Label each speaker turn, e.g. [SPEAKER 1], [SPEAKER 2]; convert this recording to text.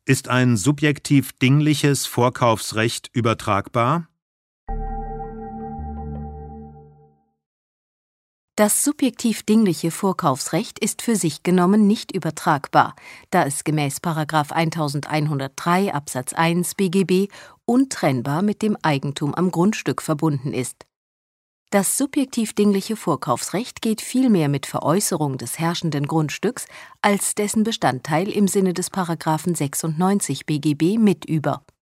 [SPEAKER 1] Ist ein subjektiv-dingliches Vorkaufsrecht übertragbar?
[SPEAKER 2] Das subjektiv-dingliche Vorkaufsrecht ist für sich genommen nicht übertragbar, da es gemäß § 1103 Absatz 1 BGB untrennbar mit dem Eigentum am Grundstück verbunden ist. Das subjektiv-dingliche Vorkaufsrecht geht vielmehr mit Veräußerung des herrschenden Grundstücks als dessen Bestandteil im Sinne des § 96 BGB mit über.